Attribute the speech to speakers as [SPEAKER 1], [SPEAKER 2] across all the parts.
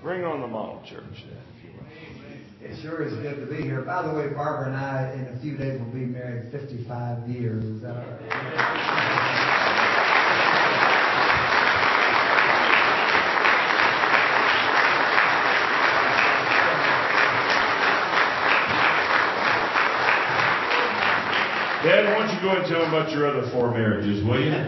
[SPEAKER 1] Bring on the model church, if you will.
[SPEAKER 2] It sure is good to be here. By the way, Barbara and I, in a few days, will be married 55 years. Is that all right?
[SPEAKER 1] Dad, why don't you go and tell them about your other 4 marriages, will you?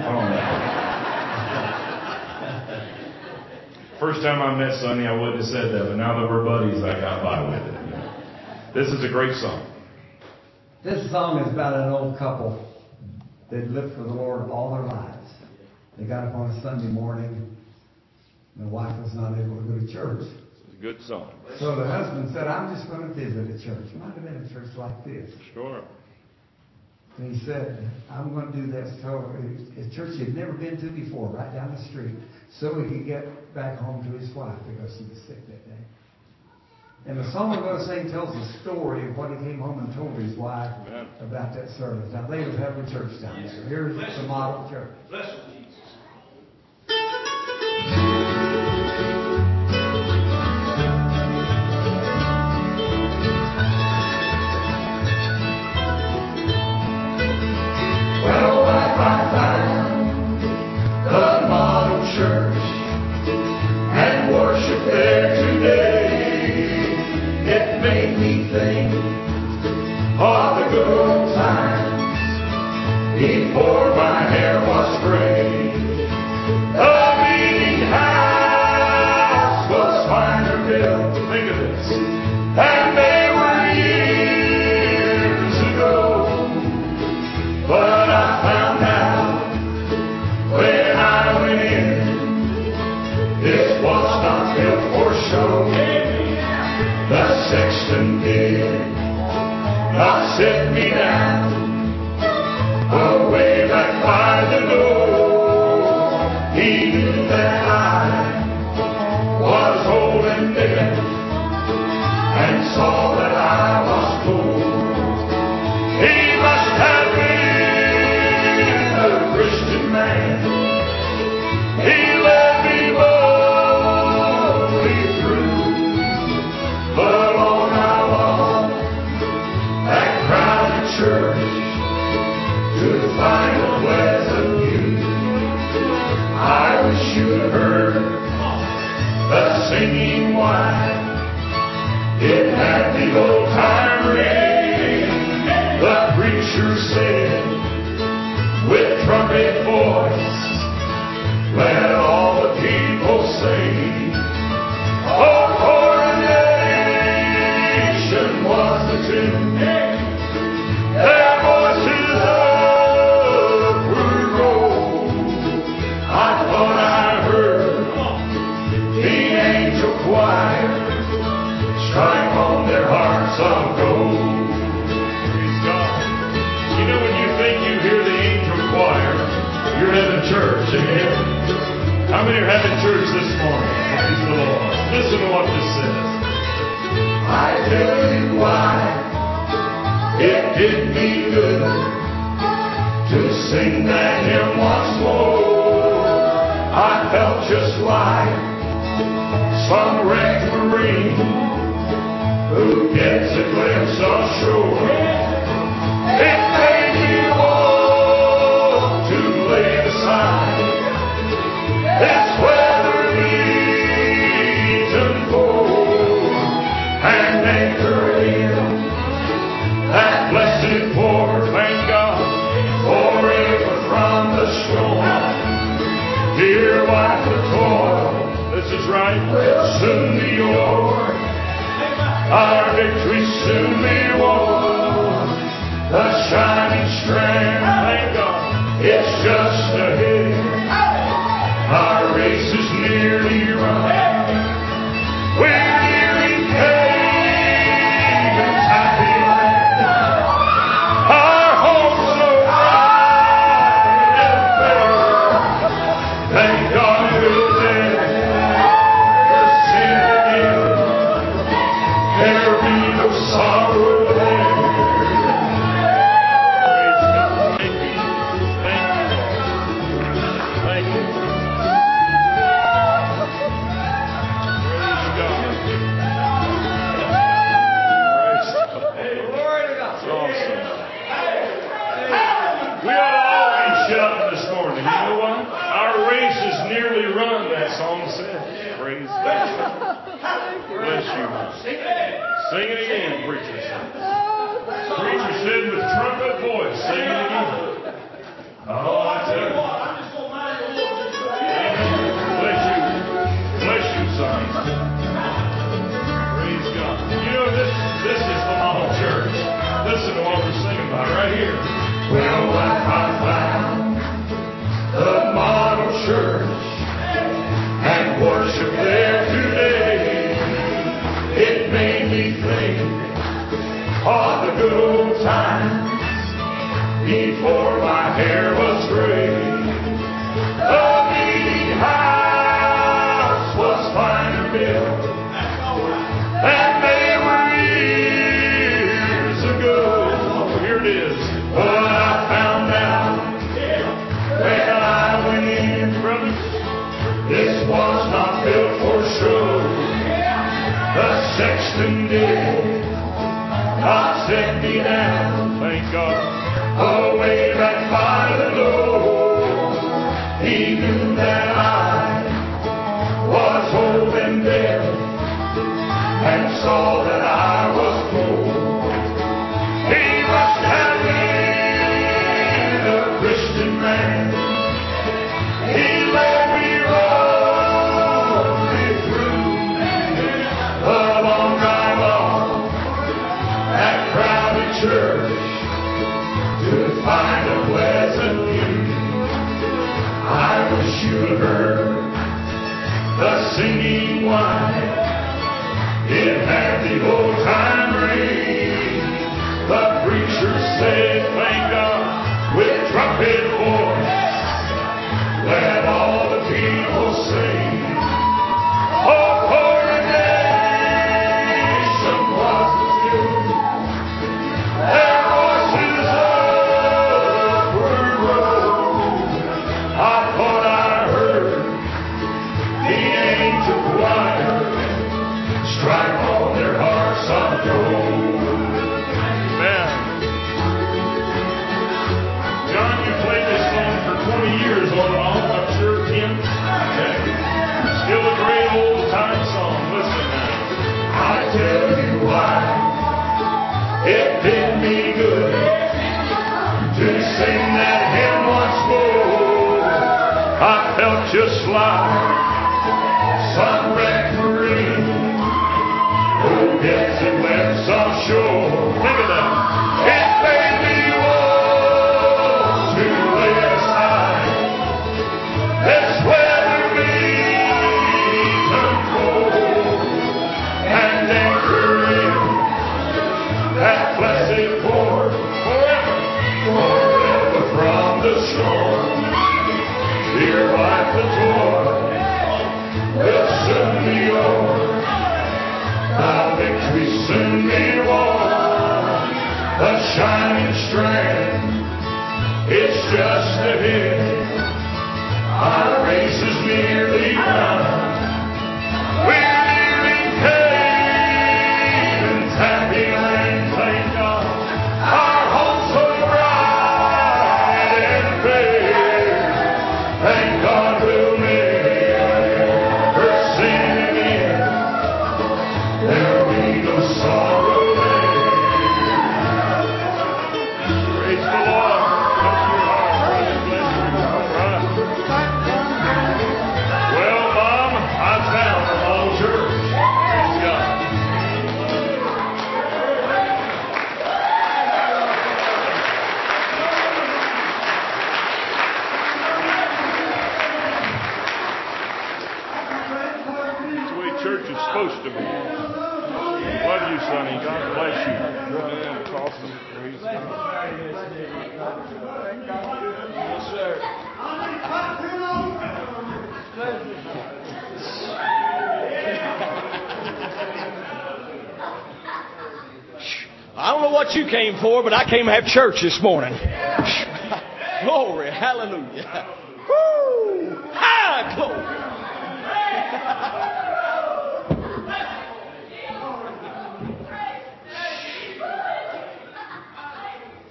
[SPEAKER 1] First time I met Sonny, I wouldn't have said that, but now that we're buddies, I got by with it. You know. This is a great song.
[SPEAKER 2] This song is about an old couple that lived for the Lord all their lives. They got up on a Sunday morning, and the wife was not able to go to church.
[SPEAKER 1] It's a good song.
[SPEAKER 2] So the husband said, I'm just going to visit a church. It might have been a church like this.
[SPEAKER 1] Sure.
[SPEAKER 2] And he said, I'm going to do this. So a church he'd never been to before, right down the street, so he could get back home to his wife because she was sick that day. And the song we're going to sing tells the story of what he came home and told his wife about that service. Now, they was having church down there. Here's the model church.
[SPEAKER 3] Bless you, Jesus.
[SPEAKER 4] Before my hair was gray, the meeting house was finer built. Think of this. And they were years ago. But I found out when I went in, this was not built for show. The sexton did not sit me down away back by the door. He knew that I was old and dead and saw that I was poor. He must have been a Christian man. He led me boldly through, but on I walked that crowded church to find a pleasant view. I wish you'd heard the singing while it had the old time ring. The preacher said with trumpet voice, let all the people sing. Oh, coronation was the tune. Their voices upward rolled. I thought I heard the angel choir strike on their hearts of gold. Praise God. You know, when you think you hear the angel choir, you're having church, amen? How many are having church this morning? Praise the Lord. Listen to what this says. I tell you why it did me good to sing that hymn once more. I felt just like some wrecked Marine who gets a glimpse of shore. It made me want to lay aside this weather-beaten boat and anchor in that blessed port. Thank God, forever from the storm. Dear wife, the toil, this is right, will soon be o'er. Our victory soon be won. The shining strand, thank God, it's just ahead. Our race is nearly run. We're nearing Canaan's happy land. Our hope so bright and fair. Thank God we'll never sin again. There'll be no sorrow there. Praise God. Thank you,
[SPEAKER 1] Bless you. Sing it again, preacher. Preacher said with trumpet voice, sing it again. Oh, I tell you. Bless you. Bless you, son. Praise God. You know, this is the model church. Listen to what we're singing about right here. Well, I found the model church and worship there today. It made me think of the good old times before my hair was gray. The meeting house was fine built, and they were years ago. Here it is. But I found out when I went in, brothers, this was not built for show. The sexton did not set me down, thank God, away back by the door. He knew that I was old and dead, and saw that I was poor. He was telling a Christian man. He led me roughly through the long drive on that crowded church to find a pleasant view. I wish you had heard the singing whine. It had the old time ring. The preacher said, thank God, with trumpet voice, let all the people sing. Oh, coronation was the tune. Their voices upward rose. I thought I heard the angel choir strike on their hearts of gold. Amen. John, you played this song for 20 years on and off, I'm sure, Tim. Okay. Still a great old time song. Listen now. I tell you why it did me good to sing that hymn once more. I felt just like some referee who gets it left some shore. Think of that. It made me want to lay aside this weather beaten cold and anchor in that blessed port forever from the storm. Dear life, the toil will soon be over. The victory soon be won. The shining strand is just ahead. Our race is nearly done. We're nearing Canaan's happy land, thank God. Our home so bright and fair. Thank God we'll never sin again. There'll be no sorrow there. Praise the Lord. Bless your heart, brother. Bless you. All right. Well, Mom, I found a model church. Praise God. That's the way church is supposed to be. Love you, sonny. God bless you. That's awesome. Praise God. Yes, sir.
[SPEAKER 3] I don't know what you came for, but I came to have church this morning. Glory, hallelujah. Woo! High glory.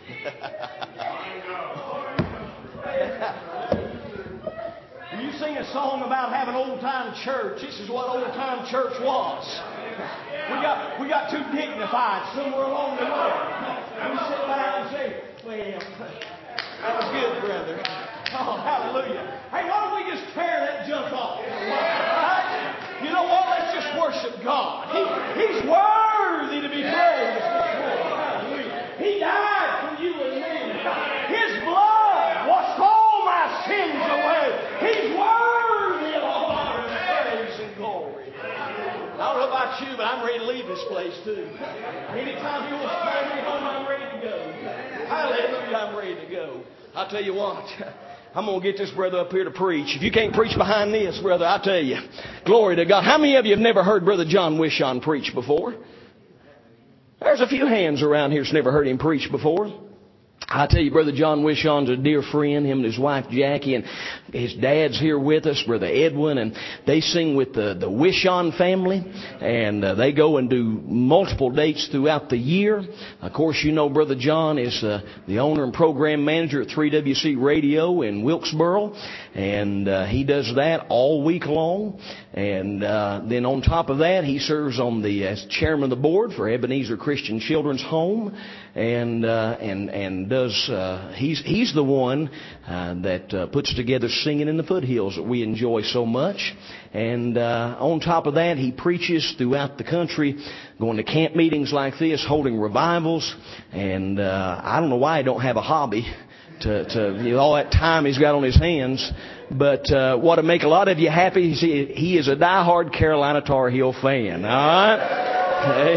[SPEAKER 3] Will you sing a song? song about having old-time church. This is what old-time church was. We got too dignified somewhere along the way. We sit back and say, well, that was good, brother. Oh, hallelujah. Hey, why don't we just tear that junk off? You know what? Let's just worship God. He's worthy to be praised. Hallelujah. He died for you and me. His blood washed all my sins away. He's worthy of all honor and praise and glory. I don't know about you, but I'm ready to leave this place too. Anytime you want to carry me home, I'm ready to go. Hallelujah, I'm ready to go. I'll tell you what, I'm going to get this brother up here to preach. If you can't preach behind this, brother, I tell you, glory to God. How many of you have never heard Brother John Wishon preach before? There's a few hands around here that's never heard him preach before. I tell you, Brother John Wishon's a dear friend, him and his wife Jackie, and his dad's here with us, Brother Edwin, and they sing with the Wishon family, and they go and do multiple dates throughout the year. Of course, you know Brother John is the owner and program manager at 3WC Radio in Wilkesboro, and he does that all week long. And then on top of that, he serves on as chairman of the board for Ebenezer Christian Children's Home, and does he's the one that puts together Singing in the Foothills that we enjoy so much. And on top of that, he preaches throughout the country, going to camp meetings like this, holding revivals. And I don't know why he don't have a hobby to all that time he's got on his hands. But what'll make a lot of you happy is he is a diehard Carolina Tar Heel fan. All right?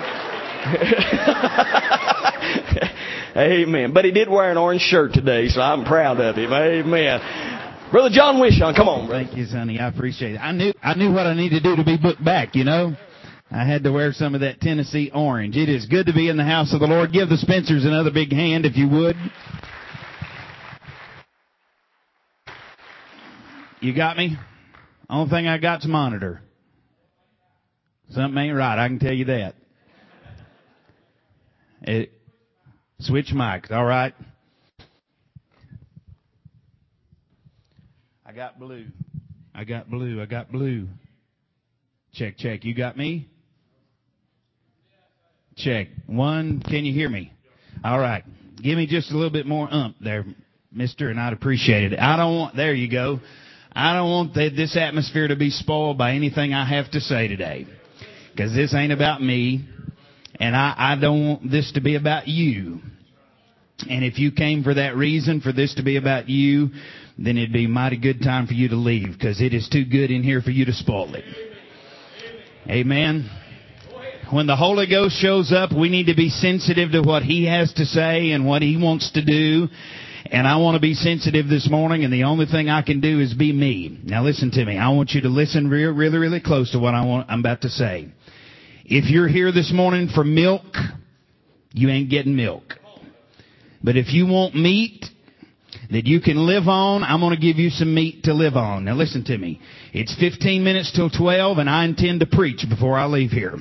[SPEAKER 3] Amen. Amen. But he did wear an orange shirt today, so I'm proud of him. Amen. Brother John Wishon, come on, brother.
[SPEAKER 5] Thank you, Sonny. I appreciate it. I knew what I needed to do to be booked back, you know. I had to wear some of that Tennessee orange. It is good to be in the house of the Lord. Give the Spencers another big hand, if you would. You got me? Only thing I got's a monitor. Something ain't right, I can tell you that. Switch mics, all right? I got blue. I got blue. I got blue. Check, check. You got me? Check. One, can you hear me? All right. Give me just a little bit more there, mister, and I'd appreciate it. There you go. I don't want this atmosphere to be spoiled by anything I have to say today. Because this ain't about me. And I don't want this to be about you. And if you came for that reason, for this to be about you, then it'd be a mighty good time for you to leave, because it is too good in here for you to spoil it. Amen. When the Holy Ghost shows up, we need to be sensitive to what He has to say and what He wants to do. And I want to be sensitive this morning, and the only thing I can do is be me. Now listen to me. I want you to listen really, really close to what I'm about to say. If you're here this morning for milk, you ain't getting milk. But if you want meat that you can live on, I'm going to give you some meat to live on. Now listen to me. It's 15 minutes till 12, and I intend to preach before I leave here.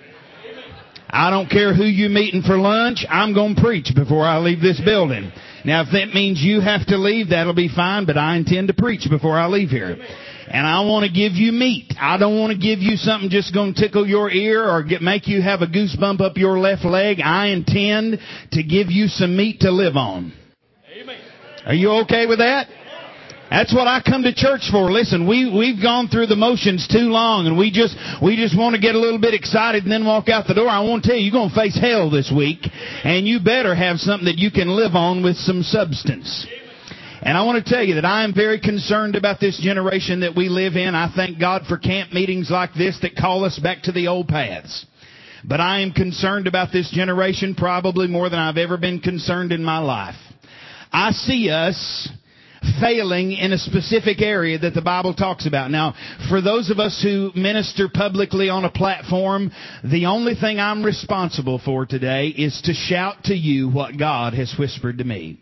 [SPEAKER 5] I don't care who you're meeting for lunch. I'm going to preach before I leave this building. Now, if that means you have to leave, that'll be fine, but I intend to preach before I leave here. And I want to give you meat. I don't want to give you something just going to tickle your ear or make you have a goosebump up your left leg. I intend to give you some meat to live on. Amen. Are you okay with that? That's what I come to church for. Listen, we've gone through the motions too long, and we just want to get a little bit excited and then walk out the door. I want to tell you, you're going to face hell this week, and you better have something that you can live on with some substance. And I want to tell you that I am very concerned about this generation that we live in. I thank God for camp meetings like this that call us back to the old paths. But I am concerned about this generation probably more than I've ever been concerned in my life. I see us failing in a specific area that the Bible talks about. Now, for those of us who minister publicly on a platform, the only thing I'm responsible for today is to shout to you what God has whispered to me.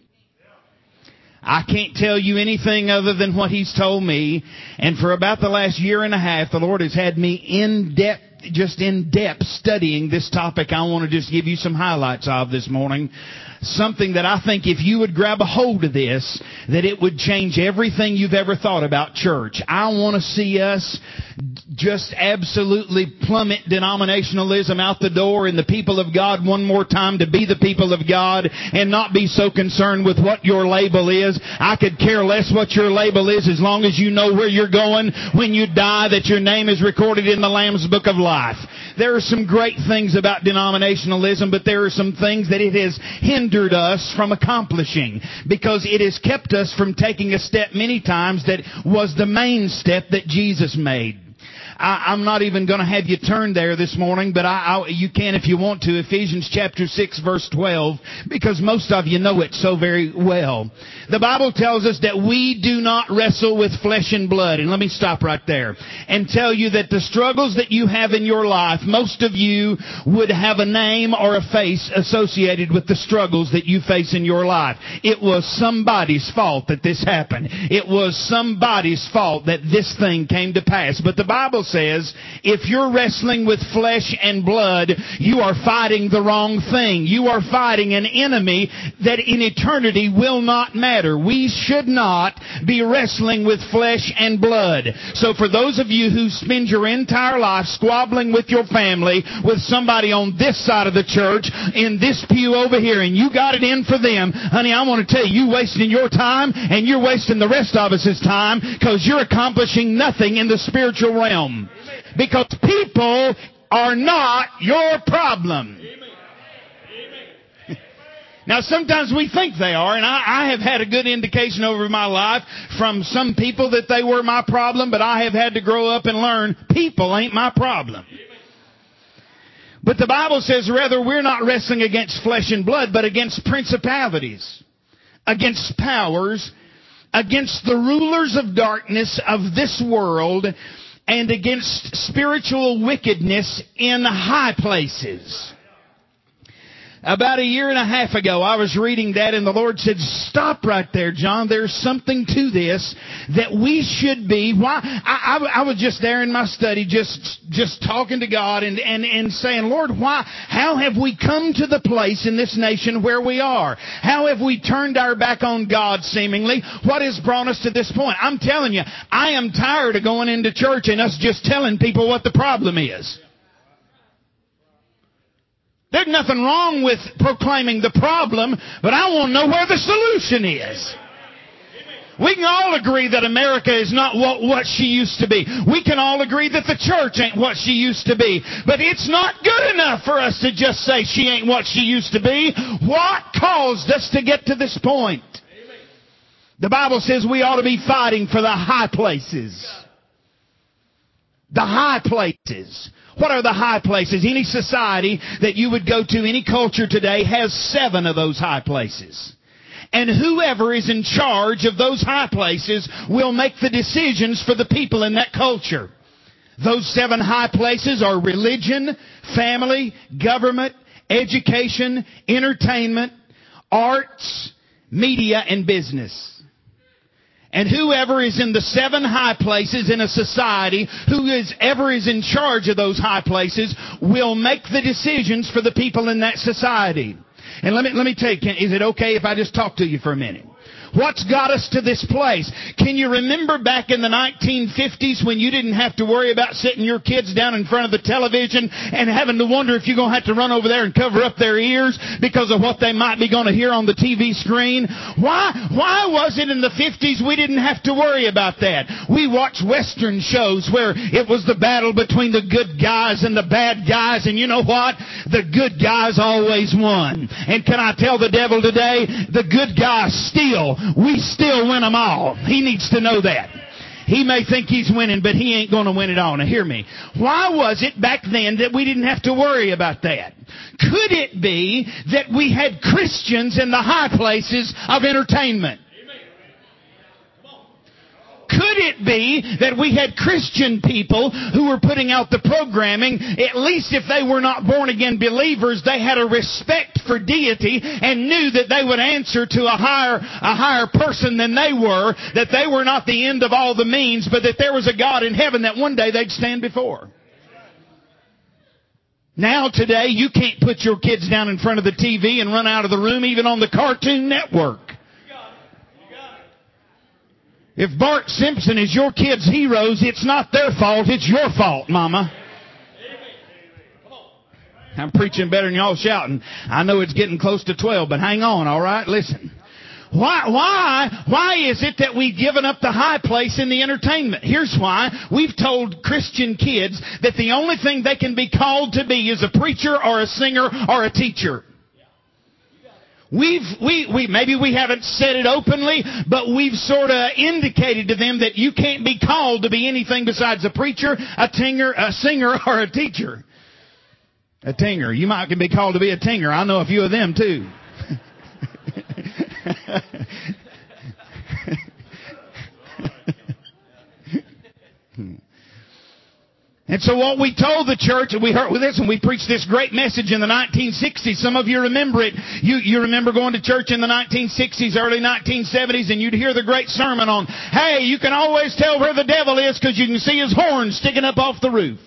[SPEAKER 5] I can't tell you anything other than what He's told me. And for about the last year and a half, the Lord has had me in depth just in depth studying this topic I want to just give you some highlights of this morning. Something that I think if you would grab a hold of this, that it would change everything you've ever thought about church. I want to see us just absolutely plummet denominationalism out the door and the people of God one more time to be the people of God and not be so concerned with what your label is. I could care less what your label is as long as you know where you're going when you die, that your name is recorded in the Lamb's Book of Life. There are some great things about denominationalism, but there are some things that it has hindered us from accomplishing because it has kept us from taking a step many times that was the main step that Jesus made. I'm not even going to have you turn there this morning, but you can if you want to. Ephesians chapter 6 verse 12, because most of you know it so very well. The Bible tells us that we do not wrestle with flesh and blood. And let me stop right there and tell you that the struggles that you have in your life, most of you would have a name or a face associated with the struggles that you face in your life. It was somebody's fault that this happened. It was somebody's fault that this thing came to pass. But the Bible says, if you're wrestling with flesh and blood, you are fighting the wrong thing. You are fighting an enemy that in eternity will not matter. We should not be wrestling with flesh and blood. So for those of you who spend your entire life squabbling with your family, with somebody on this side of the church, in this pew over here, and you got it in for them, honey, I want to tell you, you're wasting your time and you're wasting the rest of us' time because you're accomplishing nothing in the spiritual realm. Because people are not your problem. Now, sometimes we think they are, and I have had a good indication over my life from some people that they were my problem, but I have had to grow up and learn people ain't my problem. But the Bible says, rather, we're not wrestling against flesh and blood, but against principalities, against powers, against the rulers of darkness of this world, and against spiritual wickedness in high places. About a year and a half ago, I was reading that, and the Lord said, stop right there, John. There's something to this that we should be. Why? I was just there in my study, just talking to God and saying, Lord, why? How have we come to the place in this nation where we are? How have we turned our back on God, seemingly? What has brought us to this point? I'm telling you, I am tired of going into church and us just telling people what the problem is. There's nothing wrong with proclaiming the problem, but I want to know where the solution is. We can all agree that America is not what she used to be. We can all agree that the church ain't what she used to be. But it's not good enough for us to just say she ain't what she used to be. What caused us to get to this point? The Bible says we ought to be fighting for the high places. The high places. What are the high places? Any society that you would go to, any culture today, has 7 of those high places. And whoever is in charge of those high places will make the decisions for the people in that culture. Those 7 high places are religion, family, government, education, entertainment, arts, media, and business. And whoever is in the 7 high places in a society, whoever is in charge of those high places, will make the decisions for the people in that society. And let me tell you, is it okay if I just talk to you for a minute? What's got us to this place? Can you remember back in the 1950s when you didn't have to worry about sitting your kids down in front of the television and having to wonder if you're going to have to run over there and cover up their ears because of what they might be going to hear on the TV screen? Why was it in the 50s we didn't have to worry about that? We watched Western shows where it was the battle between the good guys and the bad guys, and you know what? The good guys always won. And can I tell the devil today, the good guys we still win them all. He needs to know that. He may think he's winning, but he ain't going to win it all. Now hear me. Why was it back then that we didn't have to worry about that? Could it be that we had Christians in the high places of entertainment? Could it be that we had Christian people who were putting out the programming, at least if they were not born-again believers, they had a respect for deity and knew that they would answer to a higher person than they were, that they were not the end of all the means, but that there was a God in heaven that one day they'd stand before. Now today, you can't put your kids down in front of the TV and run out of the room, even on the Cartoon Network. If Bart Simpson is your kids' heroes, it's not their fault, it's your fault, Mama. I'm preaching better than y'all shouting. I know it's getting close to 12, but hang on, all right? Listen. Why is it that we've given up the high place in the entertainment? Here's why. We've told Christian kids that the only thing they can be called to be is a preacher or a singer or a teacher. Maybe we haven't said it openly, but we've sort of indicated to them that you can't be called to be anything besides a preacher, a singer, or a teacher. A tinger. You might can be called to be a tinger. I know a few of them too. And so what we told the church, and we heard with this, and we preached this great message in the 1960s. Some of you remember it. You remember going to church in the 1960s, early 1970s, and you'd hear the great sermon on, hey, you can always tell where the devil is because you can see his horns sticking up off the roof.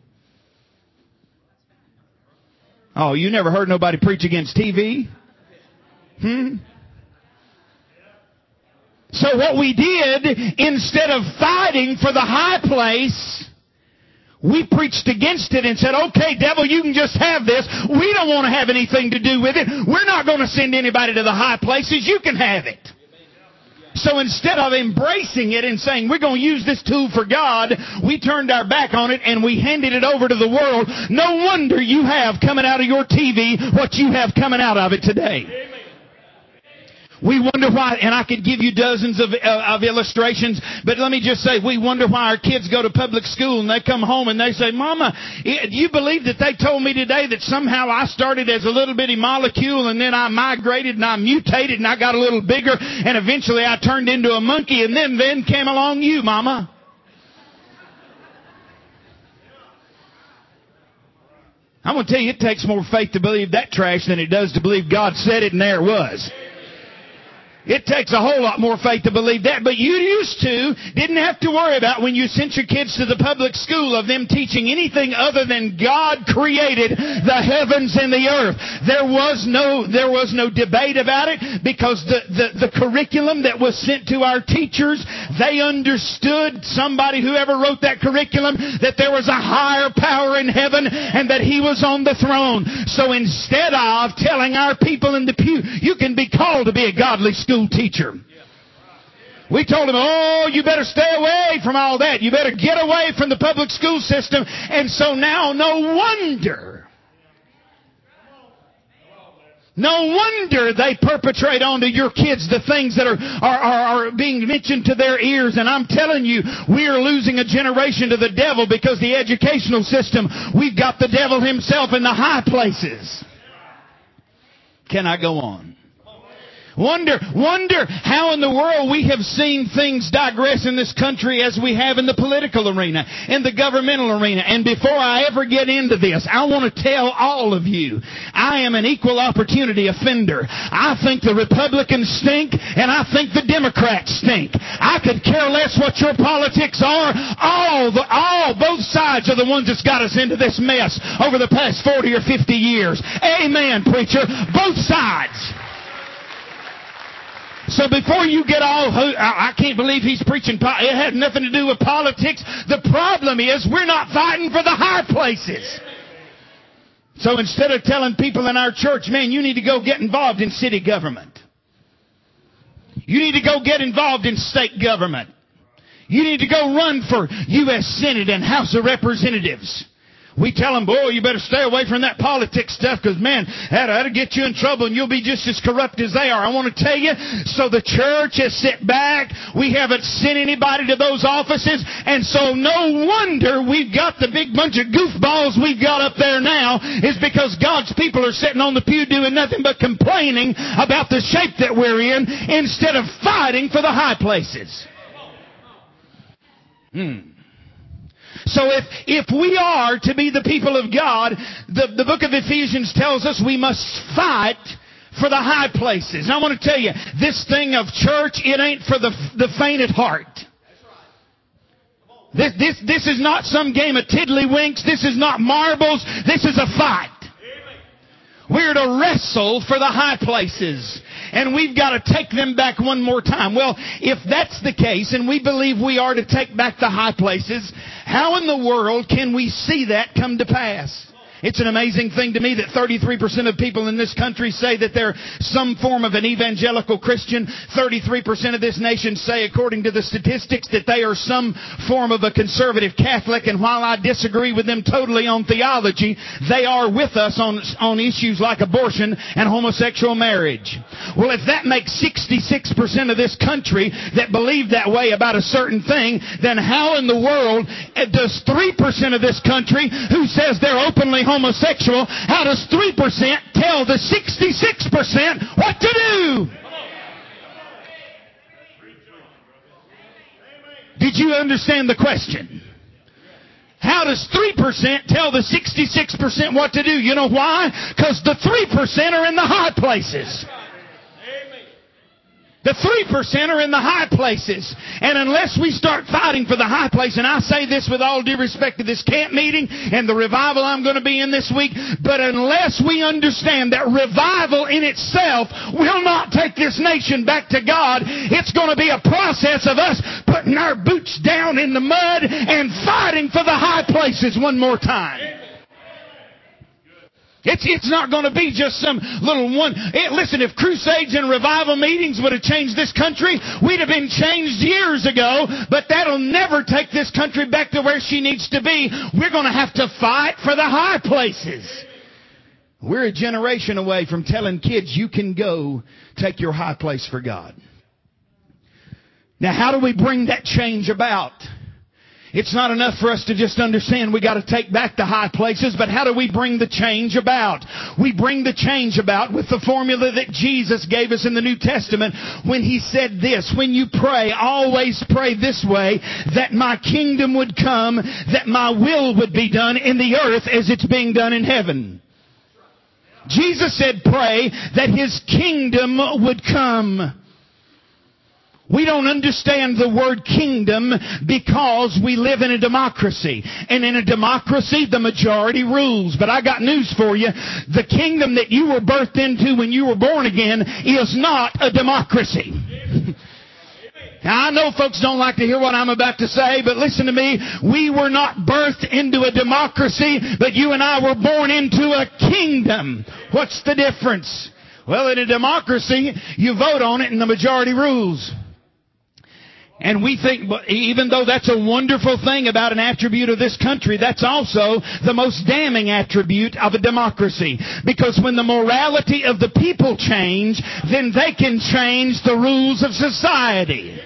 [SPEAKER 5] Oh, you never heard nobody preach against TV? So what we did, instead of fighting for the high place, we preached against it and said, okay, devil, you can just have this. We don't want to have anything to do with it. We're not going to send anybody to the high places. You can have it. So instead of embracing it and saying, we're going to use this tool for God, we turned our back on it and we handed it over to the world. No wonder you have coming out of your TV what you have coming out of it today. We wonder why, and I could give you dozens of illustrations, but let me just say, we wonder why our kids go to public school and they come home and they say, Mama, do you believe that they told me today that somehow I started as a little bitty molecule and then I migrated and I mutated and I got a little bigger and eventually I turned into a monkey and then came along you, Mama? I'm going to tell you, it takes more faith to believe that trash than it does to believe God said it and there it was. It takes a whole lot more faith to believe that. But you didn't have to worry about when you sent your kids to the public school of them teaching anything other than God created the heavens and the earth. There was no debate about it because the curriculum that was sent to our teachers, they understood, whoever wrote that curriculum, that there was a higher power in heaven and that He was on the throne. So instead of telling our people in the pew, you can be called to be a godly school teacher, we told them, oh, you better stay away from all that. You better get away from the public school system. And so now, no wonder they perpetrate onto your kids the things that are being mentioned to their ears. And I'm telling you, we are losing a generation to the devil because the educational system, we've got the devil himself in the high places. Can I go on? Wonder how in the world we have seen things digress in this country as we have in the political arena, in the governmental arena. And before I ever get into this, I want to tell all of you, I am an equal opportunity offender. I think the Republicans stink, and I think the Democrats stink. I could care less what your politics are. Both sides are the ones that's got us into this mess over the past 40 or 50 years. Amen, preacher. Both sides. So before you get all, I can't believe he's preaching, it had nothing to do with politics. The problem is we're not fighting for the high places. So instead of telling people in our church, man, you need to go get involved in city government. You need to go get involved in state government. You need to go run for U.S. Senate and House of Representatives. We tell them, boy, you better stay away from that politics stuff because, man, that'll get you in trouble and you'll be just as corrupt as they are. I want to tell you, so the church has sit back. We haven't sent anybody to those offices. And so no wonder we've got the big bunch of goofballs we've got up there now is because God's people are sitting on the pew doing nothing but complaining about the shape that we're in instead of fighting for the high places. So if we are to be the people of God, the book of Ephesians tells us we must fight for the high places. And I want to tell you, this thing of church, it ain't for the faint at heart. This is not some game of tiddlywinks. This is not marbles. This is a fight. We're to wrestle for the high places. And we've got to take them back one more time. Well, if that's the case, and we believe we are to take back the high places, how in the world can we see that come to pass? It's an amazing thing to me that 33% of people in this country say that they're some form of an evangelical Christian. 33% of this nation say, according to the statistics, that they are some form of a conservative Catholic. And while I disagree with them totally on theology, they are with us on issues like abortion and homosexual marriage. Well, if that makes 66% of this country that believe that way about a certain thing, then how in the world does 3% of this country who says they're openly homosexual, how does 3% tell the 66% what to do? Did you understand the question? How does 3% tell the 66% what to do? You know why? Because the 3% are in the high places. The 3% are in the high places. And unless we start fighting for the high place, and I say this with all due respect to this camp meeting and the revival I'm going to be in this week, but unless we understand that revival in itself will not take this nation back to God, it's going to be a process of us putting our boots down in the mud and fighting for the high places one more time. It's not going to be just some little one. Listen, if crusades and revival meetings would have changed this country, we'd have been changed years ago, but that'll never take this country back to where she needs to be. We're going to have to fight for the high places. We're a generation away from telling kids, you can go take your high place for God. Now, how do we bring that change about? It's not enough for us to just understand we got to take back the high places, but how do we bring the change about? We bring the change about with the formula that Jesus gave us in the New Testament when He said this: when you pray, always pray this way, that my kingdom would come, that my will would be done in the earth as it's being done in heaven. Jesus said pray that His kingdom would come. We don't understand the word kingdom because we live in a democracy. And in a democracy, the majority rules. But I got news for you. The kingdom that you were birthed into when you were born again is not a democracy. Now, I know folks don't like to hear what I'm about to say, but listen to me. We were not birthed into a democracy, but you and I were born into a kingdom. What's the difference? Well, in a democracy, you vote on it and the majority rules. And we think, even though that's a wonderful thing about an attribute of this country, that's also the most damning attribute of a democracy. Because when the morality of the people change, then they can change the rules of society.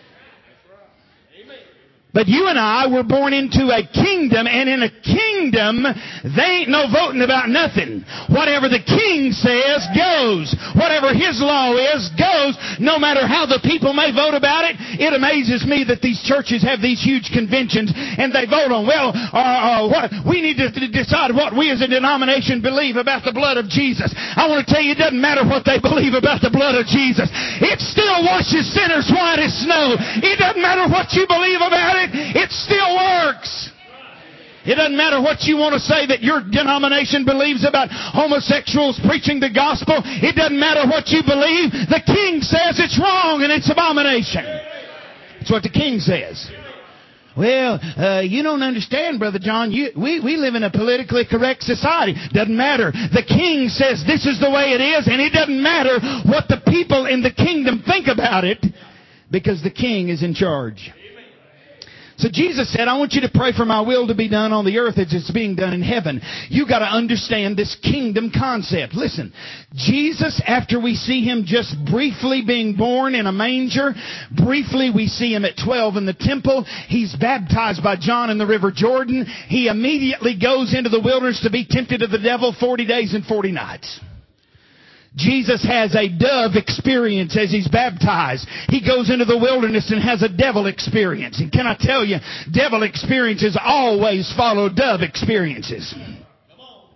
[SPEAKER 5] But you and I were born into a kingdom, and in a kingdom, they ain't no voting about nothing. Whatever the king says goes. Whatever his law is goes, no matter how the people may vote about it. It amazes me that these churches have these huge conventions, and they vote on, what we need to decide what we as a denomination believe about the blood of Jesus. I want to tell you, it doesn't matter what they believe about the blood of Jesus. It still washes sinners white as snow. It doesn't matter what you believe about it. It still works. It doesn't matter what you want to say that your denomination believes about homosexuals preaching the gospel. It doesn't matter what you believe. The king says it's wrong and it's abomination. That's what the king says. Well, you don't understand, Brother John. We live in a politically correct society. Doesn't matter. The king says this is the way it is, and it doesn't matter what the people in the kingdom think about it, because the king is in charge. So Jesus said, I want you to pray for my will to be done on the earth as it's being done in heaven. You got to understand this kingdom concept. Listen, Jesus, after we see Him just briefly being born in a manger, briefly we see Him at 12 in the temple. He's baptized by John in the River Jordan. He immediately goes into the wilderness to be tempted of the devil 40 days and 40 nights. Jesus has a dove experience as He's baptized. He goes into the wilderness and has a devil experience. And can I tell you, devil experiences always follow dove experiences.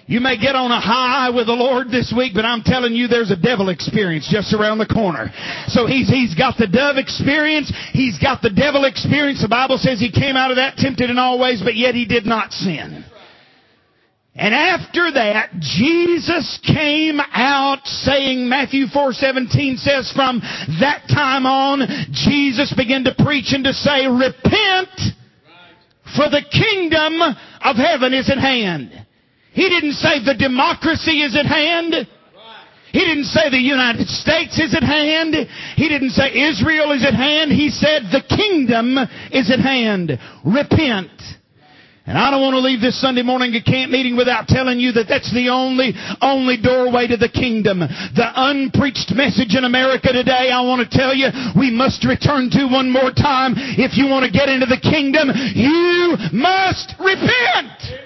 [SPEAKER 5] You may get on a high with the Lord this week, but I'm telling you there's a devil experience just around the corner. So he's got the dove experience. He's got the devil experience. The Bible says he came out of that tempted in all ways, but yet he did not sin. And after that, Jesus came out saying, Matthew 4:17 says, from that time on, Jesus began to preach and to say, repent, for the kingdom of heaven is at hand. He didn't say the democracy is at hand. He didn't say the United States is at hand. He didn't say Israel is at hand. He said the kingdom is at hand. Repent. And I don't want to leave this Sunday morning at camp meeting without telling you that that's the only doorway to the kingdom. The unpreached message in America today, I want to tell you, we must return to one more time. If you want to get into the kingdom, you must repent.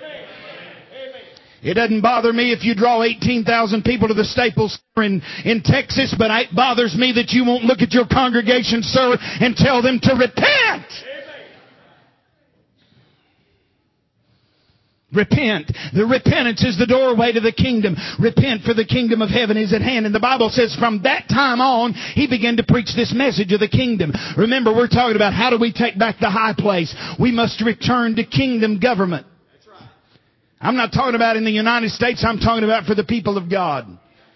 [SPEAKER 5] It doesn't bother me if you draw 18,000 people to the Staples Center in Texas, but it bothers me that you won't look at your congregation, sir, and tell them to repent. Repent. The repentance is the doorway to the kingdom. Repent, for the kingdom of heaven is at hand. And the Bible says from that time on, he began to preach this message of the kingdom. Remember, we're talking about how do we take back the high place. We must return to kingdom government. That's right. I'm not talking about in the United States. I'm talking about for the people of God.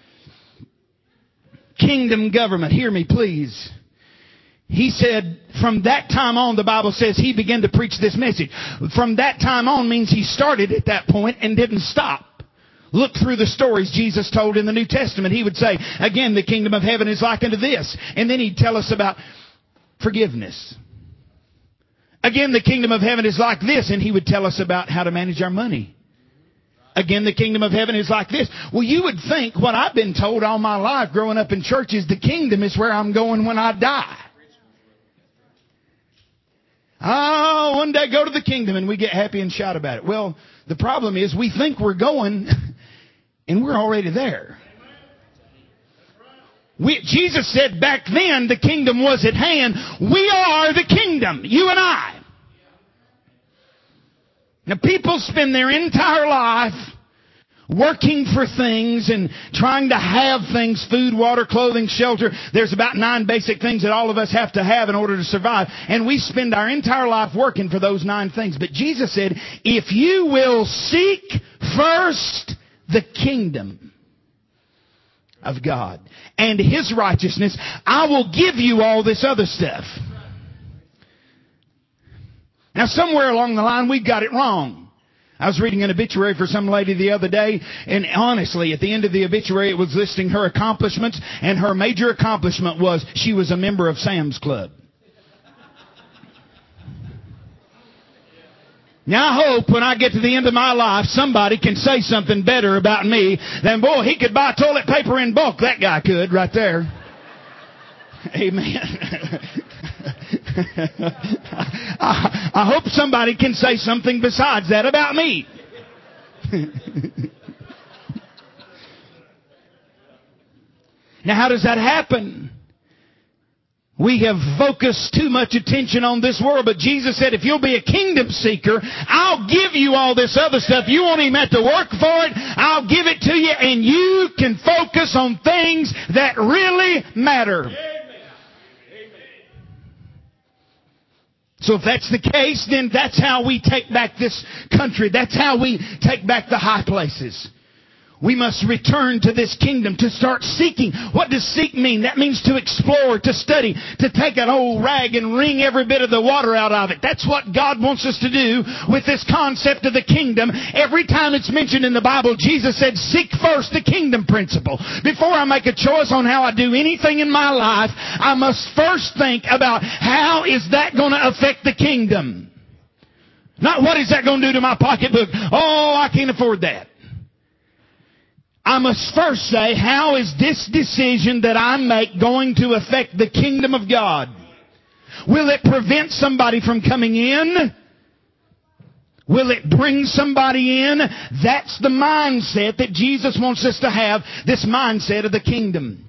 [SPEAKER 5] Kingdom government. Hear me, please. He said, from that time on, the Bible says he began to preach this message. From that time on means he started at that point and didn't stop. Look through the stories Jesus told in the New Testament. He would say, again, the kingdom of heaven is like unto this. And then he'd tell us about forgiveness. Again, the kingdom of heaven is like this. And he would tell us about how to manage our money. Again, the kingdom of heaven is like this. Well, you would think what I've been told all my life growing up in church is the kingdom is where I'm going when I die. Oh, one day go to the kingdom and we get happy and shout about it. Well, the problem is we think we're going and we're already there. Jesus said back then the kingdom was at hand. We are the kingdom, you and I. Now people spend their entire life working for things and trying to have things, food, water, clothing, shelter. There's about 9 basic things that all of us have to have in order to survive. And we spend our entire life working for those 9 things. But Jesus said, if you will seek first the kingdom of God and His righteousness, I will give you all this other stuff. Now somewhere along the line we've got it wrong. I was reading an obituary for some lady the other day, and honestly, at the end of the obituary, it was listing her accomplishments, and her major accomplishment was she was a member of Sam's Club. Now I hope when I get to the end of my life, somebody can say something better about me than, boy, he could buy toilet paper in bulk. That guy could right there. Amen. I hope somebody can say something besides that about me. Now, how does that happen? We have focused too much attention on this world, but Jesus said, if you'll be a kingdom seeker, I'll give you all this other stuff. You won't even have to work for it. I'll give it to you, and you can focus on things that really matter. So if that's the case, then that's how we take back this country. That's how we take back the high places. We must return to this kingdom, to start seeking. What does seek mean? That means to explore, to study, to take an old rag and wring every bit of the water out of it. That's what God wants us to do with this concept of the kingdom. Every time it's mentioned in the Bible, Jesus said, seek first the kingdom principle. Before I make a choice on how I do anything in my life, I must first think about how is that going to affect the kingdom. Not what is that going to do to my pocketbook. Oh, I can't afford that. I must first say, how is this decision that I make going to affect the kingdom of God? Will it prevent somebody from coming in? Will it bring somebody in? That's the mindset that Jesus wants us to have, this mindset of the kingdom.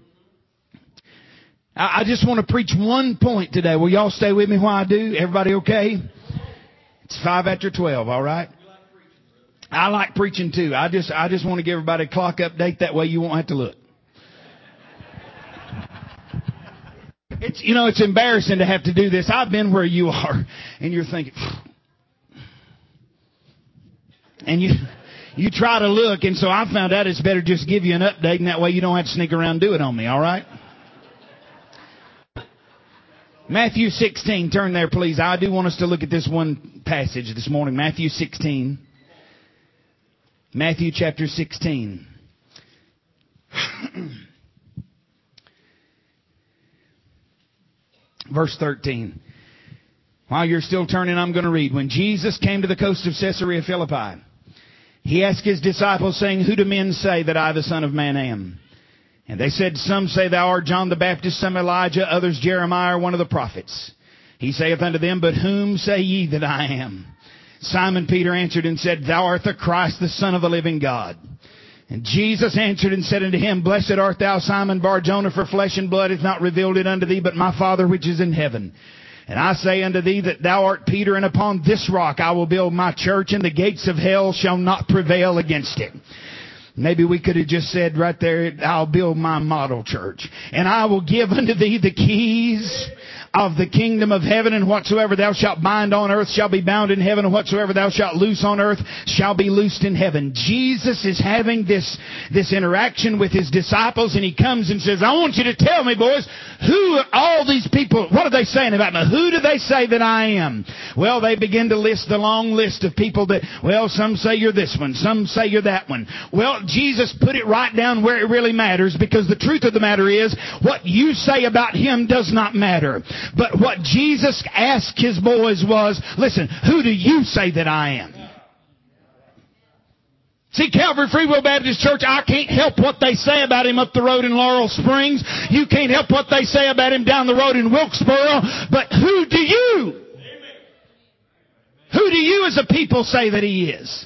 [SPEAKER 5] I just want to preach one point today. Will y'all stay with me while I do? Everybody okay? It's 5 after 12, all right? I like preaching too. I just want to give everybody a clock update. That way you won't have to look. It's embarrassing to have to do this. I've been where you are, and you're thinking, and you try to look, and so I found out it's better just give you an update, and that way you don't have to sneak around and do it on me, all right? Matthew 16, turn there, please. I do want us to look at this one passage this morning. Matthew 16. Matthew chapter 16. Verse 13. While you're still turning, I'm going to read. When Jesus came to the coast of Caesarea Philippi, He asked His disciples, saying, Who do men say that I, the Son of Man, am? And they said, Some say thou art John the Baptist, some Elijah, others Jeremiah, or one of the prophets. He saith unto them, But whom say ye that I am? Simon Peter answered and said, Thou art the Christ, the Son of the living God. And Jesus answered and said unto him, Blessed art thou, Simon Bar-Jonah, for flesh and blood hath not revealed it unto thee, but my Father which is in heaven. And I say unto thee that thou art Peter, and upon this rock I will build my church, and the gates of hell shall not prevail against it. Maybe we could have just said right there, I'll build my model church. And I will give unto thee the keys of the kingdom of heaven, and whatsoever thou shalt bind on earth shall be bound in heaven, and whatsoever thou shalt loose on earth shall be loosed in heaven. Jesus is having this interaction with His disciples, and He comes and says, I want you to tell me, boys, who are all these people? What are they saying about me? Who do they say that I am? Well, they begin to list the long list of people that, well, some say you're this one, some say you're that one. Well, Jesus put it right down where it really matters, because the truth of the matter is, what you say about Him does not matter. But what Jesus asked His boys was, listen, who do you say that I am? See, Calvary Free Will Baptist Church, I can't help what they say about Him up the road in Laurel Springs. You can't help what they say about Him down the road in Wilkesboro. But who do you? Who do you as a people say that He is?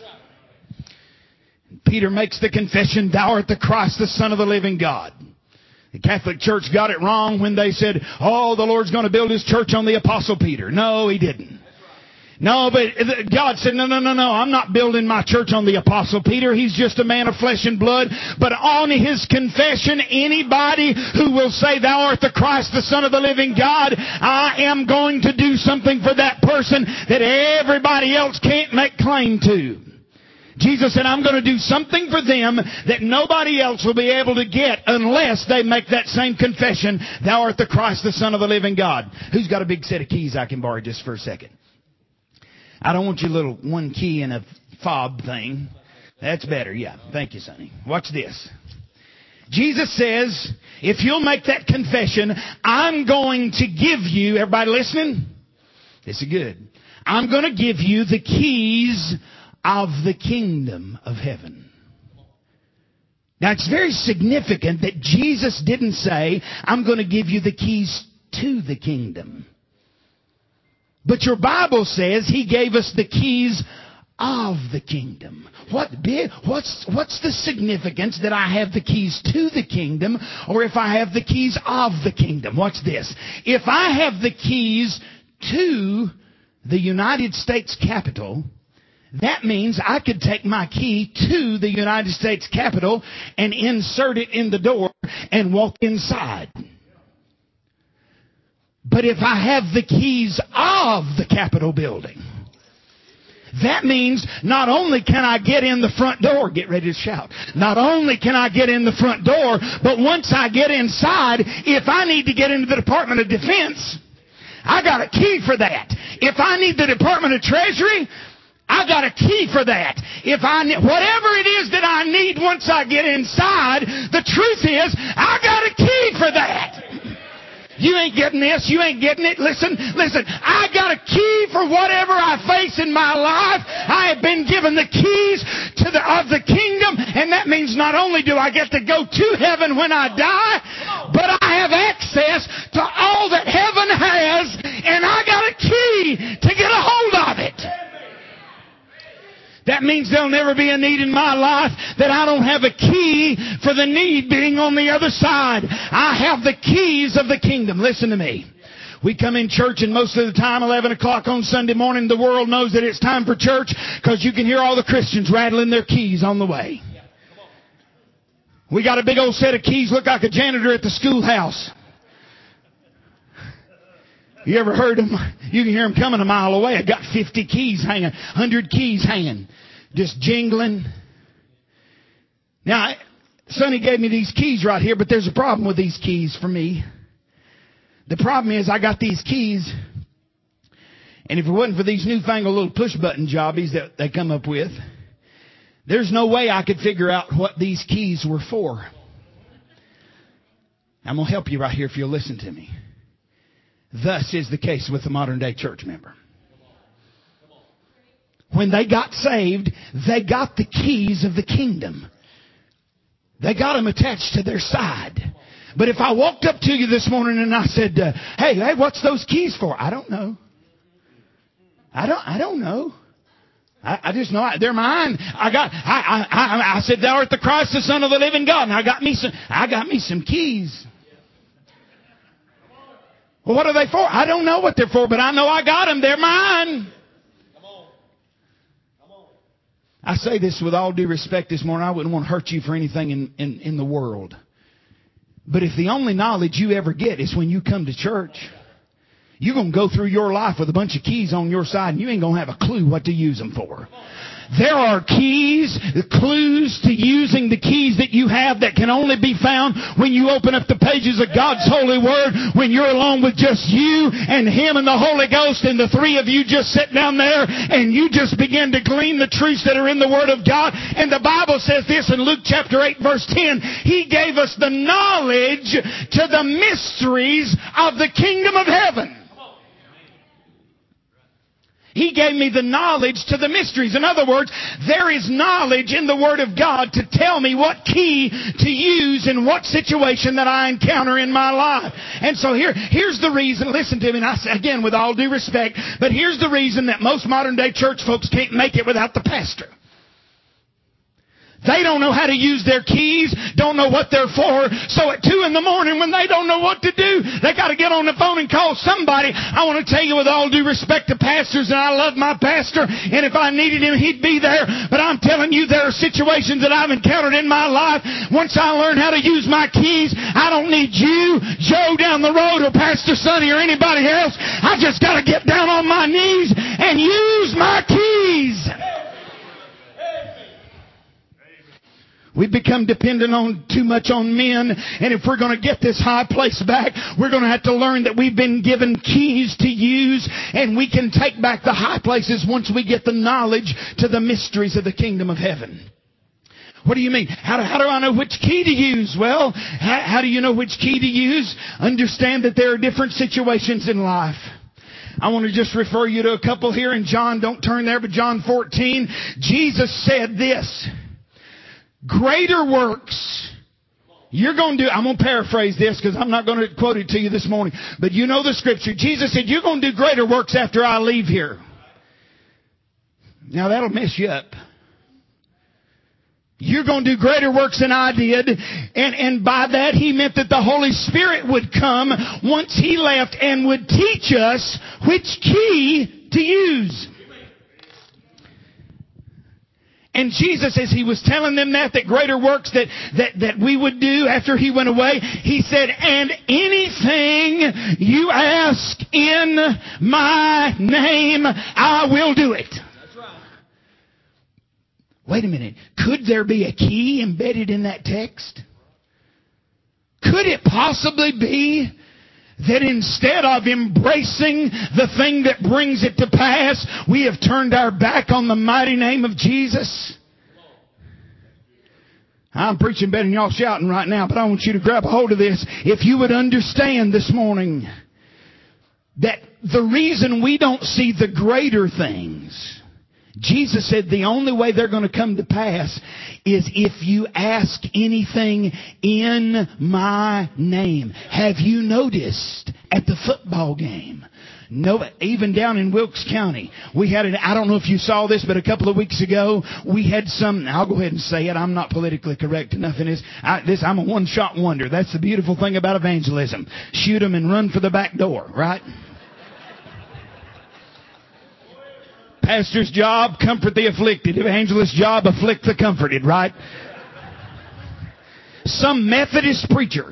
[SPEAKER 5] Peter makes the confession, Thou art the Christ, the Son of the living God. The Catholic Church got it wrong when they said, oh, the Lord's going to build His church on the Apostle Peter. No, He didn't. No, but God said, no, I'm not building my church on the Apostle Peter. He's just a man of flesh and blood. But on his confession, anybody who will say, Thou art the Christ, the Son of the living God, I am going to do something for that person that everybody else can't make claim to. Jesus said, I'm going to do something for them that nobody else will be able to get unless they make that same confession, Thou art the Christ, the Son of the living God. Who's got a big set of keys I can borrow just for a second? I don't want your little one key and a fob thing. That's better. Yeah. Thank you, Sonny. Watch this. Jesus says, if you'll make that confession, I'm going to give you, everybody listening? This is good. I'm going to give you the keys of the kingdom of heaven. Now, it's very significant that Jesus didn't say, I'm going to give you the keys to the kingdom. But your Bible says He gave us the keys of the kingdom. What's the significance that I have the keys to the kingdom, or if I have the keys of the kingdom? Watch this. If I have the keys to the United States Capitol, that means I could take my key to the United States Capitol and insert it in the door and walk inside. But if I have the keys of the Capitol building, that means not only can I get in the front door, get ready to shout, not only can I get in the front door, but once I get inside, if I need to get into the Department of Defense, I got a key for that. If I need the Department of Treasury, I got a key for that. Whatever it is that I need once I get inside, the truth is, I got a key for that. You ain't getting this. You ain't getting it. Listen. I got a key for whatever I face in my life. I have been given the keys of the kingdom, and that means not only do I get to go to heaven when I die, but I have access to all that heaven has, and I got a key to get a hold of it. That means there'll never be a need in my life that I don't have a key for the need being on the other side. I have the keys of the kingdom. Listen to me. We come in church, and most of the time, 11 o'clock on Sunday morning, the world knows that it's time for church because you can hear all the Christians rattling their keys on the way. We got a big old set of keys, look like a janitor at the schoolhouse. You ever heard them? You can hear them coming a mile away. I got 50 keys hanging, 100 keys hanging, just jingling. Now, Sonny gave me these keys right here, but there's a problem with these keys for me. The problem is I got these keys, and if it wasn't for these newfangled little push-button jobbies that they come up with, there's no way I could figure out what these keys were for. I'm going to help you right here if you'll listen to me. Thus is the case with the modern day church member. When they got saved, they got the keys of the kingdom. They got them attached to their side. But if I walked up to you this morning and I said, hey, what's those keys for? I don't know. I don't know. I just know they're mine. I said, thou art the Christ, the Son of the living God. And I got me some keys. Well, what are they for? I don't know what they're for, but I know I got them. They're mine. I say this with all due respect this morning. I wouldn't want to hurt you for anything in the world. But if the only knowledge you ever get is when you come to church, you're going to go through your life with a bunch of keys on your side and you ain't going to have a clue what to use them for. There are keys, clues to using the keys that you have that can only be found when you open up the pages of God's holy word, when you're alone with just you and Him and the Holy Ghost, and the three of you just sit down there and you just begin to glean the truths that are in the Word of God. And the Bible says this in Luke chapter 8 verse 10, He gave us the knowledge to the mysteries of the kingdom of heaven. He gave me the knowledge to the mysteries. In other words, there is knowledge in the Word of God to tell me what key to use in what situation that I encounter in my life. And so here's the reason, listen to me, and I say again with all due respect, but here's the reason that most modern day church folks can't make it without the pastor. They don't know how to use their keys, don't know what they're for. So at 2 a.m. when they don't know what to do, they got to get on the phone and call somebody. I want to tell you with all due respect to pastors, and I love my pastor, and if I needed him, he'd be there. But I'm telling you, there are situations that I've encountered in my life. Once I learn how to use my keys, I don't need you, Joe down the road, or Pastor Sonny, or anybody else. I just got to get down on my knees and use my keys. We've become dependent on too much on men, and if we're going to get this high place back, we're going to have to learn that we've been given keys to use, and we can take back the high places once we get the knowledge to the mysteries of the kingdom of heaven. What do you mean? How do I know which key to use? Well, how do you know which key to use? Understand that there are different situations in life. I want to just refer you to a couple here in John. Don't turn there, but John 14. Jesus said this. Greater works you're going to do. I'm going to paraphrase this because I'm not going to quote it to you this morning. But you know the scripture. Jesus said, you're going to do greater works after I leave here. Now that'll mess you up. You're going to do greater works than I did. And by that He meant that the Holy Spirit would come once He left and would teach us which key to use. And Jesus, as He was telling them that greater works that we would do after He went away, He said, and anything you ask in my name, I will do it. That's right. Wait a minute. Could there be a key embedded in that text? Could it possibly be that instead of embracing the thing that brings it to pass, we have turned our back on the mighty name of Jesus? I'm preaching better than y'all shouting right now, but I want you to grab a hold of this. If you would understand this morning that the reason we don't see the greater things, Jesus said the only way they're going to come to pass is if you ask anything in my name. Have you noticed at the football game, No, even down in Wilkes County, we had I don't know if you saw this, but a couple of weeks ago, we had I'll go ahead and say it. I'm not politically correct enough in this. I'm a one-shot wonder. That's the beautiful thing about evangelism. Shoot them and run for the back door, right? Pastor's job, comfort the afflicted. Evangelist's job, afflict the comforted, right? Some Methodist preacher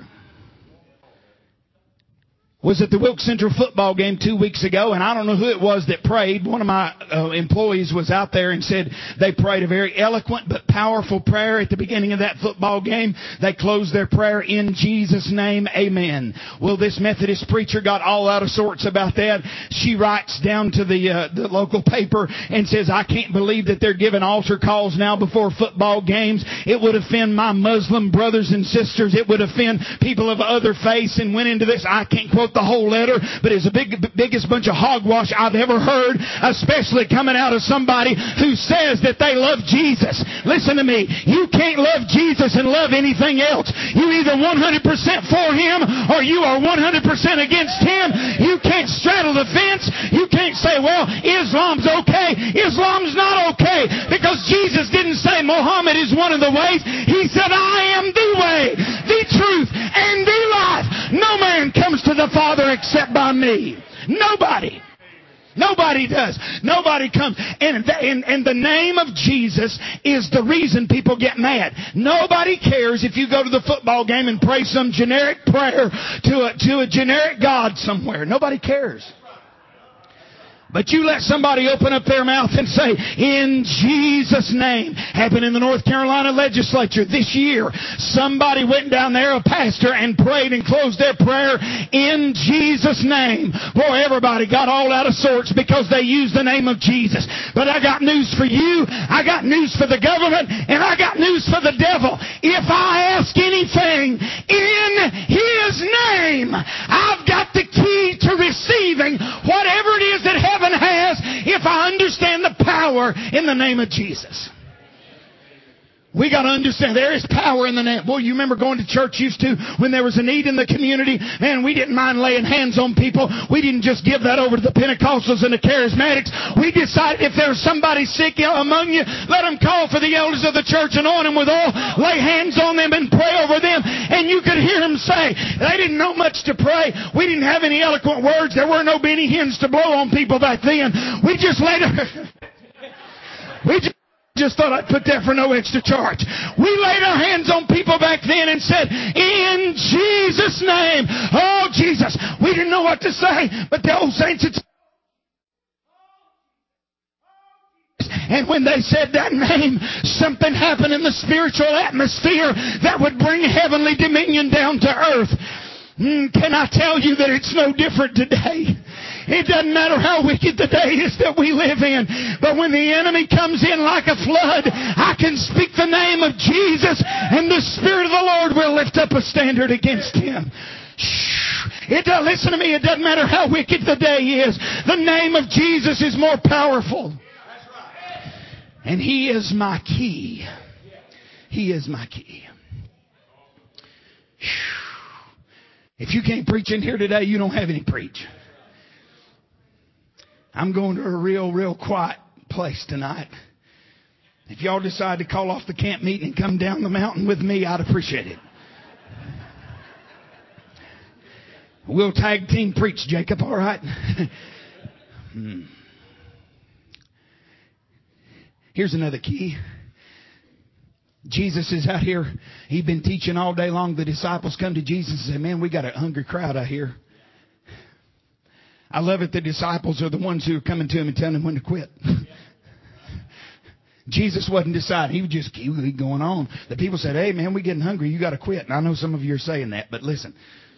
[SPEAKER 5] was at the Wilkes Central football game 2 weeks ago, and I don't know who it was that prayed. One of my employees was out there and said they prayed a very eloquent but powerful prayer at the beginning of that football game. They closed their prayer, "In Jesus' name, amen." Well, this Methodist preacher got all out of sorts about that. She writes down to the local paper and says, "I can't believe that they're giving altar calls now before football games. It would offend my Muslim brothers and sisters. It would offend people of other faiths," and went into this. I can't quote the whole letter, but it's the biggest bunch of hogwash I've ever heard, especially coming out of somebody who says that they love Jesus. Listen to me. You can't love Jesus and love anything else. You either 100% for Him or you are 100% against Him. You can't straddle the fence. You can't say, well, Islam's okay. Islam's not okay, because Jesus didn't say Muhammad is one of the ways. He said, "I am the way, the truth, and the life. No man comes to the Father except by me." Nobody. Nobody does. Nobody comes. And the name of Jesus is the reason people get mad. Nobody cares if you go to the football game and pray some generic prayer to a generic God somewhere. Nobody cares. But you let somebody open up their mouth and say, "In Jesus' name." Happened in the North Carolina legislature this year. Somebody went down there, a pastor, and prayed and closed their prayer, "In Jesus' name." Boy, everybody got all out of sorts because they used the name of Jesus. But I got news for you. I got news for the government. And I got news for the devil. If I ask anything in His name, I've got the key to receiving whatever it is that heaven has, if I understand the power in the name of Jesus. We got to understand there is power in the name. Boy, you remember going to church used to when there was a need in the community? Man, we didn't mind laying hands on people. We didn't just give that over to the Pentecostals and the Charismatics. We decided if there's somebody sick among you, let them call for the elders of the church, anoint them with oil, lay hands on them and pray over them. And you could hear them say, they didn't know much to pray. We didn't have any eloquent words. There were no Benny Hinn's to blow on people back then. We just laid just thought I'd put that for no extra charge. We laid our hands on people back then and said, "In Jesus' name." Oh, Jesus. We didn't know what to say, but the old saints had. And when they said that name, something happened in the spiritual atmosphere that would bring heavenly dominion down to earth. Can I tell you that it's no different today? It doesn't matter how wicked the day is that we live in. But when the enemy comes in like a flood, I can speak the name of Jesus, and the Spirit of the Lord will lift up a standard against him. Listen to me. It doesn't matter how wicked the day is. The name of Jesus is more powerful. And He is my key. He is my key. If you can't preach in here today, you don't have any preach. I'm going to a real quiet place tonight. If y'all decide to call off the camp meeting and come down the mountain with me, I'd appreciate it. We'll tag team preach, Jacob, all right? Here's another key. Jesus is out here. He'd been teaching all day long. The disciples come to Jesus and say, "Man, we got a hungry crowd out here." I love it. The disciples are the ones who are coming to him and telling him when to quit. Jesus wasn't deciding. He was just keep going on. The people said, "Hey, man, we're getting hungry. You got to quit." And I know some of you are saying that, but listen.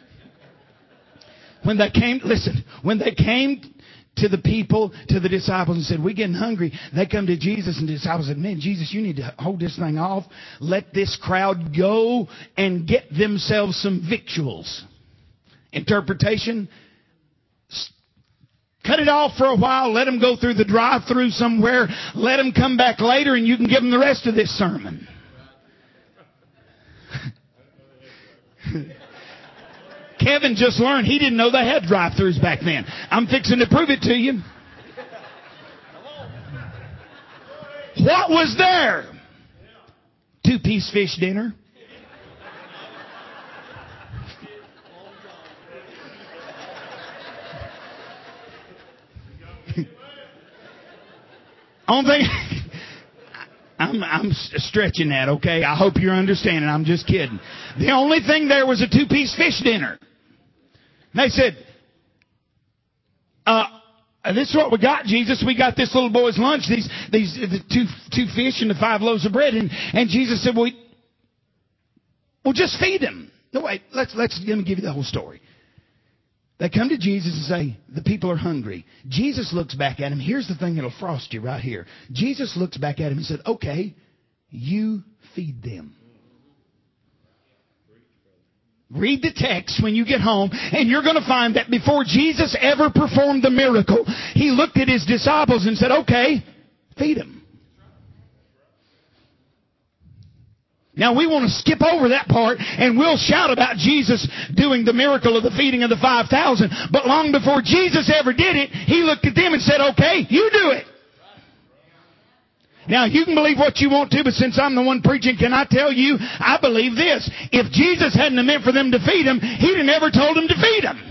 [SPEAKER 5] When they came to the people, to the disciples, and said, "We're getting hungry," they come to Jesus, and the disciples said, "Man, Jesus, you need to hold this thing off. Let this crowd go and get themselves some victuals." Interpretation: cut it off for a while. Let them go through the drive-thru somewhere. Let them come back later, and you can give them the rest of this sermon. Kevin just learned he didn't know they had drive-thrus back then. I'm fixing to prove it to you. What was there? 2-piece fish dinner. Only thing, I'm stretching that, okay? I hope you're understanding. I'm just kidding. The only thing there was a 2-piece fish dinner. And they said, this is what we got, Jesus. We got this little boy's lunch. The two fish and the 5 loaves of bread. And Jesus said, well, just feed him. No, wait. Let me give you the whole story. They come to Jesus and say, the people are hungry. Jesus looks back at him. Here's the thing that'll frost you right here. Jesus looks back at him and said, okay, you feed them. Read the text when you get home, and you're going to find that before Jesus ever performed the miracle, he looked at his disciples and said, okay, feed them. Now we want to skip over that part and we'll shout about Jesus doing the miracle of the feeding of the 5,000. But long before Jesus ever did it, he looked at them and said, okay, you do it. Now you can believe what you want to, but since I'm the one preaching, can I tell you, I believe this. If Jesus hadn't meant for them to feed him, he'd have never told them to feed him.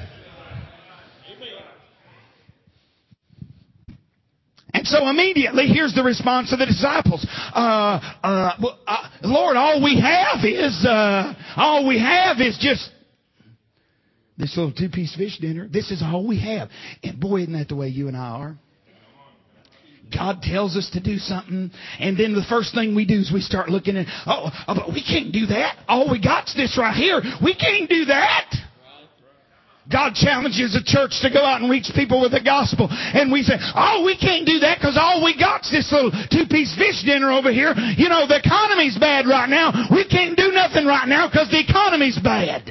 [SPEAKER 5] And so immediately, here's the response of the disciples. Lord, all we have is just this little 2-piece fish dinner. This is all we have. And boy, isn't that the way you and I are? God tells us to do something, and then the first thing we do is we start looking at, but we can't do that. All we got's this right here. We can't do that. God challenges the church to go out and reach people with the gospel. And we say, we can't do that because all we got's this little 2-piece fish dinner over here. You know, the economy's bad right now. We can't do nothing right now because the economy's bad.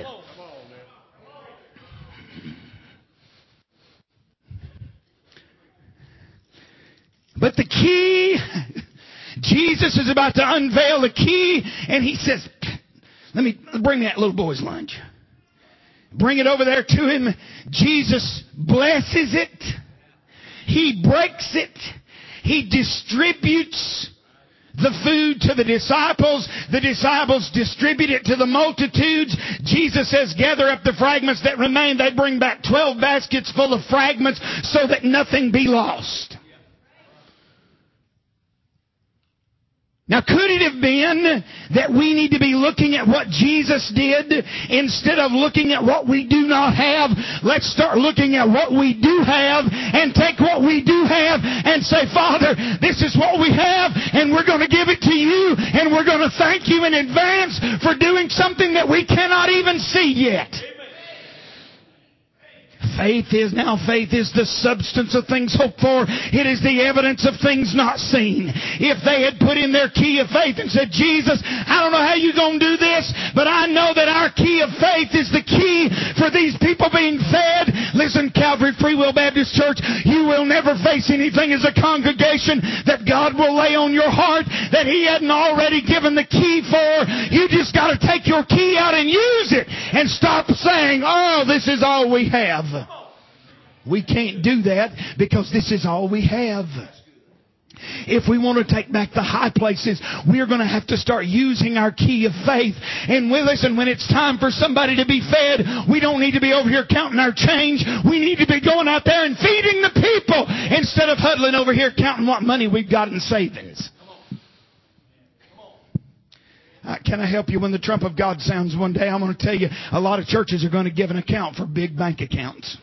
[SPEAKER 5] But the key, Jesus is about to unveil the key, and he says, let me bring that little boy's lunch. Bring it over there to him. Jesus blesses it. He breaks it. He distributes the food to the disciples. The disciples distribute it to the multitudes. Jesus says, gather up the fragments that remain. They bring back 12 baskets full of fragments so that nothing be lost. Now, could it have been that we need to be looking at what Jesus did instead of looking at what we do not have? Let's start looking at what we do have and take what we do have and say, Father, this is what we have, and we're going to give it to you, and we're going to thank you in advance for doing something that we cannot even see yet. Faith is the substance of things hoped for. It is the evidence of things not seen. If they had put in their key of faith and said, Jesus, I don't know how you're going to do this, but I know that our key of faith is the key for these people being fed. Listen, Calvary Free Will Baptist Church, you will never face anything as a congregation that God will lay on your heart that He hadn't already given the key for. You just got to take your key out and use it and stop saying, this is all we have. We can't do that because this is all we have. If we want to take back the high places, we're going to have to start using our key of faith. And listen, when it's time for somebody to be fed, we don't need to be over here counting our change. We need to be going out there and feeding the people instead of huddling over here counting what money we've got in savings. Can I help you? When the trump of God sounds one day, I'm going to tell you, a lot of churches are going to give an account for big bank accounts.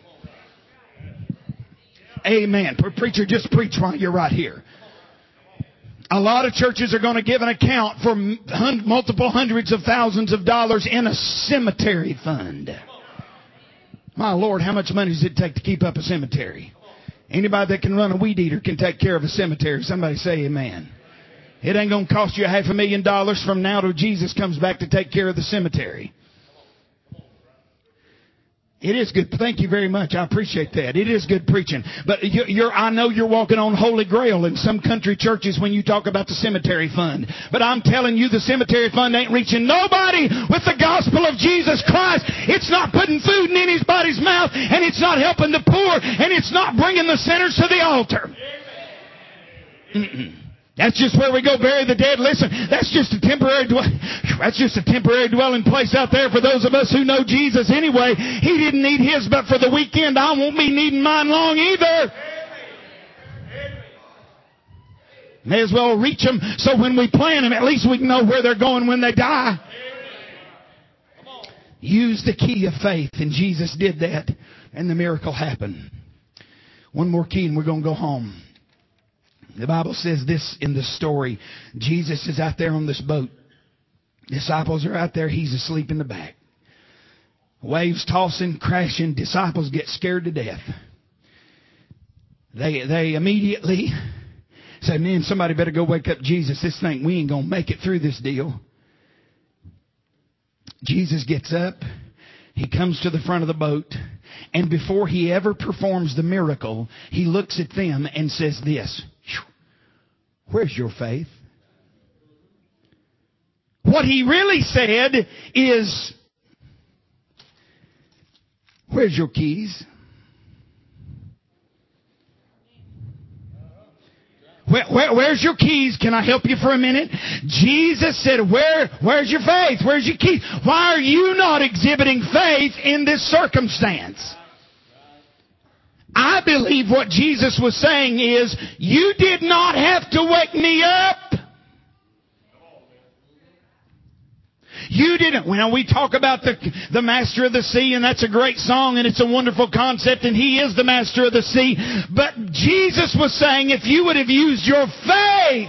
[SPEAKER 5] Amen. Preacher, just preach while you're right here. A lot of churches are going to give an account for multiple hundreds of thousands of dollars in a cemetery fund. My Lord, how much money does it take to keep up a cemetery? Anybody that can run a weed eater can take care of a cemetery. Somebody say amen. It ain't going to cost you $500,000 from now till Jesus comes back to take care of the cemetery. It is good. Thank you very much. I appreciate that. It is good preaching. But I know you're walking on holy grail in some country churches when you talk about the cemetery fund. But I'm telling you, the cemetery fund ain't reaching nobody with the gospel of Jesus Christ. It's not putting food in anybody's mouth, and it's not helping the poor, and it's not bringing the sinners to the altar. That's just where we go bury the dead. Listen, that's just a temporary dwelling place out there for those of us who know Jesus anyway. He didn't need his, but for the weekend, I won't be needing mine long either. May as well reach them so when we plan them, at least we can know where they're going when they die. Use the key of faith, and Jesus did that, and the miracle happened. One more key, and we're going to go home. The Bible says this in the story. Jesus is out there on this boat. Disciples are out there. He's asleep in the back. Waves tossing, crashing. Disciples get scared to death. They immediately say, man, somebody better go wake up Jesus. This thing, we ain't going to make it through this deal. Jesus gets up. He comes to the front of the boat. And before he ever performs the miracle, he looks at them and says this. Where's your faith? What he really said is, where's your keys? Where's your keys? Can I help you for a minute? Jesus said, where's your faith? Where's your keys? Why are you not exhibiting faith in this circumstance? I believe what Jesus was saying is, you did not have to wake me up. You didn't. When we talk about the master of the sea, and that's a great song, and it's a wonderful concept, and he is the master of the sea. But Jesus was saying, if you would have used your faith,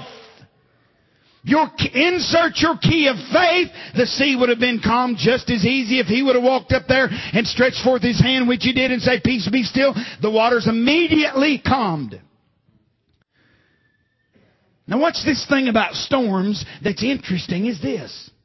[SPEAKER 5] insert your key of faith, the sea would have been calm just as easy. If he would have walked up there and stretched forth his hand, which he did, and say, peace be still, the waters immediately calmed. Now watch this thing about storms that's interesting is this.